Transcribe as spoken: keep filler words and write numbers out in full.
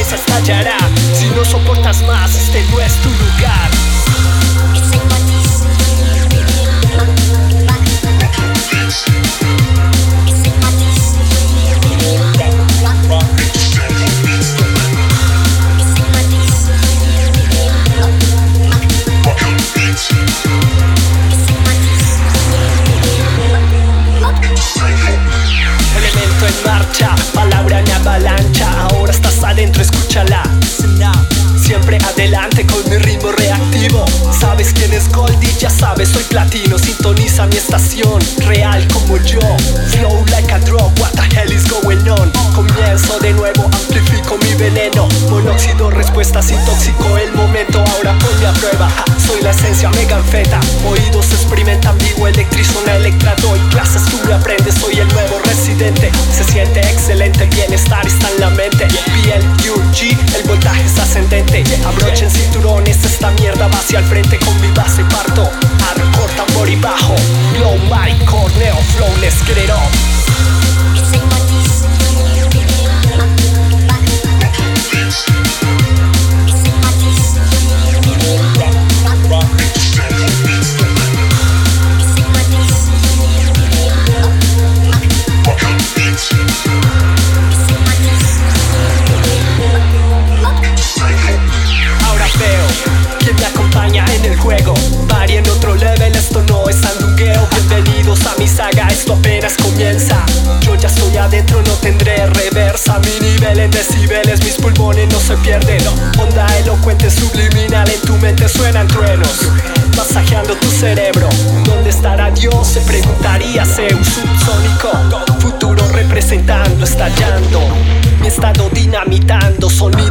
cosa estallará. Si no soportas más, este no es tu lugar. Elemento en marcha, palabra en avalancha. Ahora estás adentro, escúchala. Siempre adelante con mi ritmo reactivo. Sabes quién es Goldie, ya sabes, soy platino. Sintoniza mi estación, real como yo. Flow like a drug, what the hell is going on? Comienzo de nuevo, amplifico mi veneno. Monóxido, respuestas, intoxico el momento. Ahora ponme a prueba, ja, soy la esencia meganfeta. Oídos experimentan vivo, electrizo una electra. Doy clases, tú me aprendes, soy el nuevo residente. Se siente excelente, bienestar está en la mente. B L U G, el voltaje es ascendente. Abrochen cinturones, esta mierda va hacia el frente. Con mi base parto, hardcore, tambor y bajo. Blow my corneo, flow, let's get it on. Party en otro level, esto no es sandungueo. Bienvenidos a mi saga, esto apenas comienza. Yo ya estoy adentro, no tendré reversa. Mi nivel en decibeles, mis pulmones no se pierden. Onda elocuente, subliminal, en tu mente suenan truenos, masajeando tu cerebro. ¿Dónde estará Dios? Se preguntaría Zeus, subsónico. Futuro representando, estallando. Mi estado dinamitando, sonido